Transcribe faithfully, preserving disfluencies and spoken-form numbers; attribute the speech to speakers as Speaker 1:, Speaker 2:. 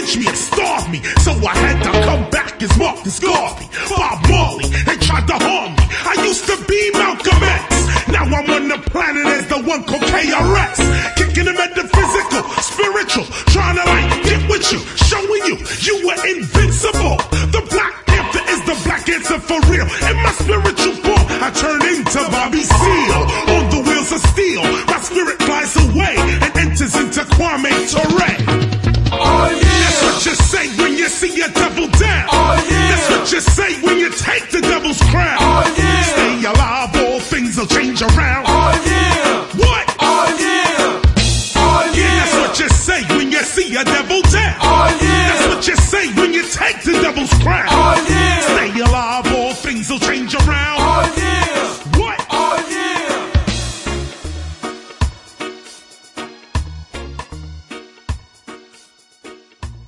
Speaker 1: lynch me and starve me. So I had to come back as Marcus Garvey. Bob Marley, they tried to harm me. I used to be Malcolm X. Now I'm on the planet as the one called K R S. Kicking the metaphysical, spiritual, trying to like get with you, showing you you were invincible. The Black Panther is the black answer for real. In my spiritual form, I turn into Bobby Seale. On the wheels of steel, my spirit flies away and enters into Kwame Ture.
Speaker 2: Oh yeah.
Speaker 1: That's what you say when you see a devil down.
Speaker 2: Oh yeah.
Speaker 1: That's what you say when you take the devil's crown.
Speaker 2: Oh yeah.
Speaker 1: Stay alive, all things will change around.